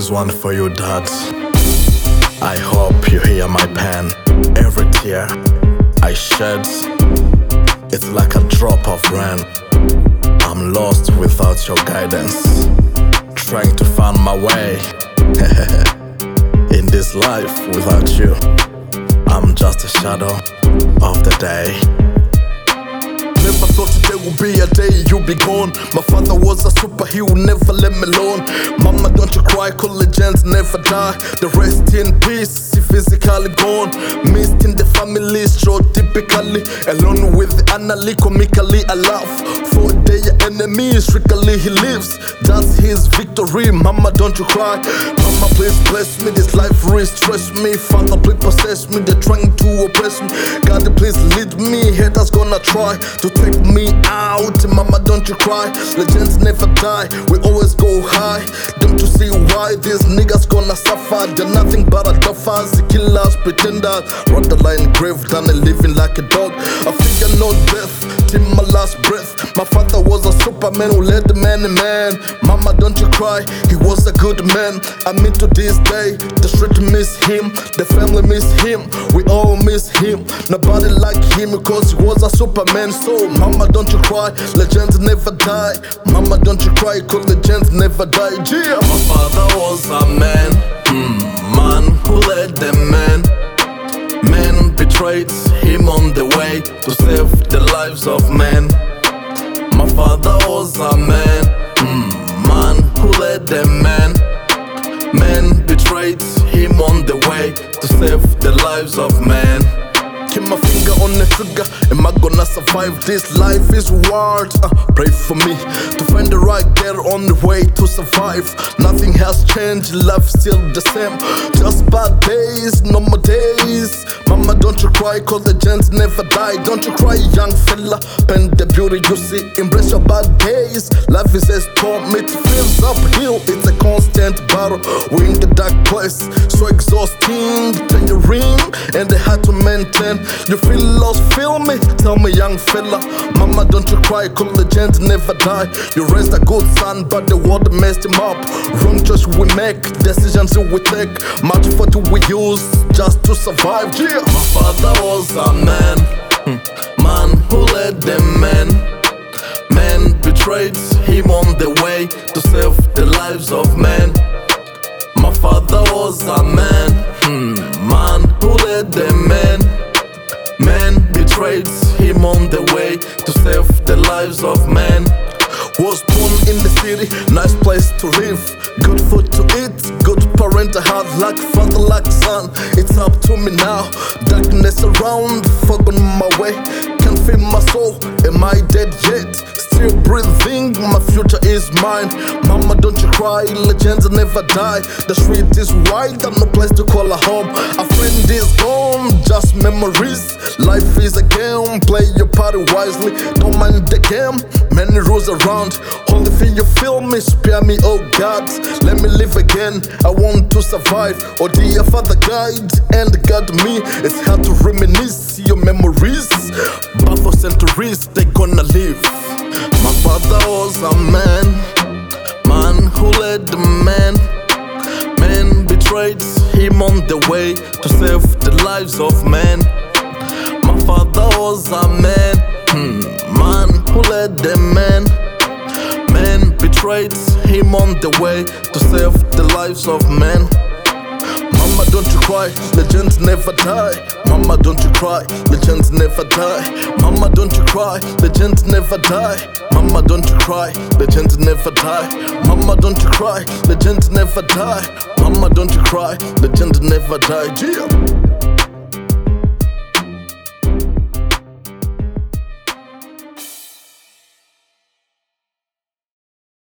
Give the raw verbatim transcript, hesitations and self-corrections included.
Here's one for you, Dad. I hope you hear my pen. Every tear I shed, it's like a drop of rain. I'm lost without your guidance, trying to find my way. In this life without you, I'm just a shadow of the day. Never thought today would be a day you'll be gone. My father was a superhero, never let me alone. Mama, don't you cry, cool legends never die. The rest in peace, he physically gone. Missed in the family, so typically alone with the anally, comically I laugh. For their enemies, strictly he lives. That's his victory. Mama, don't you cry. Mama, please bless me. This life really stress me. Father, please possess me. They're trying to oppress me. God, please lead me. Haters gonna try to take me out. Mama, don't you cry. Legends never die. We always go high. Don't you see why these niggas gonna suffer? They're nothing but a duffers, killers, pretenders. Run the line grave than living like a dog. I figure no death till my last breath. My father was a superman who led many men. Mama, don't you cry. He was a good man. I mean, to this day, the street miss him, the family miss him, we all miss him. Nobody like him because he was a superman. So mama, don't you cry, legends never die. Mama, don't you cry, cause legends never die. Yeah. My father was a man, mm, man who led the men. Men betrayed him on the way to save the lives of men. My father was a man, mm, man who led the men. Men betrayed him on the way to save the lives of men. Keep my finger on the trigger, am I gonna survive? This life is wild, uh, pray for me to find the right girl on the way to survive. Nothing has changed, life's still the same. Just bad days, no more days. Mama, don't you cry, cause the legends never die. Don't you cry, young fella, pen the beauty you see. Embrace your bad days, life is a storm, it feels uphill. It's a constant battle, we're in the dark place. So exhausting, turn your ring, and they had to maintain. You feel lost, feel me? Tell me, young fella. Mama, don't you cry, cause legends never die. You raised a good son, but the world messed him up. Wrong choice we make, decisions we take. Much for do we use just to survive, yeah. My father was a man, man who led the men. Men betrayed him on the way to save the lives of men. My father was a man, man who led the men. Men betrayed him on the way to save the lives of men. Was born in the city, nice place to live. Good food to eat, good parent I had, like father, like son. It's up to me now, darkness around, fog on my way. Can't feel my soul, am I dead yet? Still breathing, my future is mine. Mama, don't you cry, legends never die. The street is wide, and no place to call a home. A friend is gone, just memories. Life is a game, play your part wisely. Don't mind the game, many rules around. Only thing you feel me, spare me, oh God. Let me live again, I want to survive. Oh dear Father, guide and guide me. It's hard to reminisce your memories, but for centuries they gonna live. My father was a man, man who led the men. Men betrayed him on the way to save the lives of men. My father was a man, hmm, man who led the men. Men betrayed him on the way to save the lives of men. Mama, don't you cry, legends never die. Mama, don't you cry, legends never die. Mama, don't you cry, legends never die. Mama, don't you cry, legends never die. Mama, don't you cry, legends never die. Mama, don't you cry, legends never die. Yeah.